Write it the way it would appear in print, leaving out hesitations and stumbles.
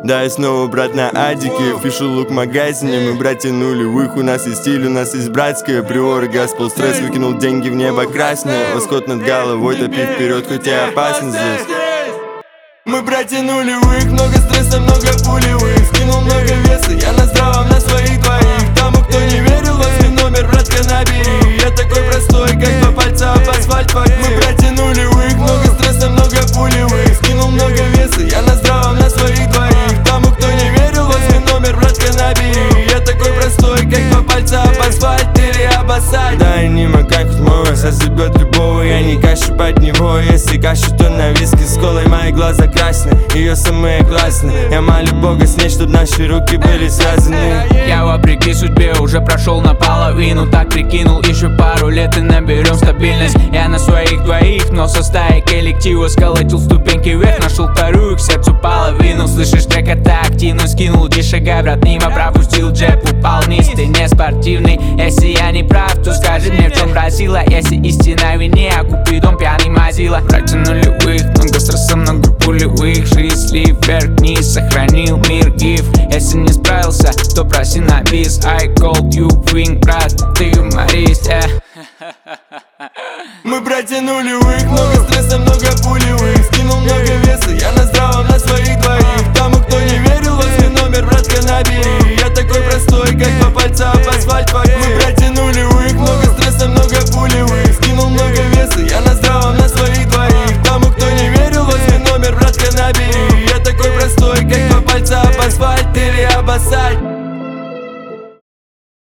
Да, я снова, брат, на адике. Фишу лук в магазине, мы братья нулевых. У нас есть стиль, у нас есть братская. Приоры, газ, полстресс, выкинул деньги в небо красное. Восход над головой, топи вперед, хоть и опасно здесь. Мы братья нулевых, много стресса, много пулевых. Скинул много веса, я на здравом, на своих двоих. Тому, кто не верил, возьми номер, братка, набери. Я такой простой, как два пальца об асфальт. Мы братья нулевых, много стресса, много пулевых. Скинул много веса, я на здравом, на своих двоих. Тому, кто не верил, возьми номер, братка, набери. Я такой простой, как два пальца об асфальт или об асфальт. Да, я не макак, мой вас осыпет любого. Я не кашу под него, если кашу, то на виски с колой. Мои глаза красные, ее самые классные. Я молю Бога с ней, чтоб наши руки были связаны. Я вопреки судьбе уже прошел наполовину. Так прикинул, еще пару лет и наберем стабильность. Я на своих двоих, но со стаи коллектива сколотил ступеньки вверх, нашел вторую, к сердцу половину. Слышишь, трек это активно скинул, 10 шагай, брат, мимо пропустил джеб, упал вниз. Ты не спортивный, если я не прав, то скажи мне, в чем разила. Если истина в вине, а купидон пьяный мазила. Братья нулевых, много стресса, много пулевых. Жизнь вверх-вниз, сохранил мир гиф. Если не справился, то проси на бис. I called you wing, брат, ты юморист, Мы братья нулевых, много стресса, много пулевых. Скинул много веса, я на здравом, на своих двоих. Тому, кто не верил, возьми номер, братка, набери. Я такой простой, как два пальца об асфальт. Мы братья нулевых, много стресса, много пулевых. Скинул много веса, я на здравом, на своих двоих. Тому, кто не верил, возьми номер, братка, набери. Я такой простой, как два пальца об асфальт или об асфальт.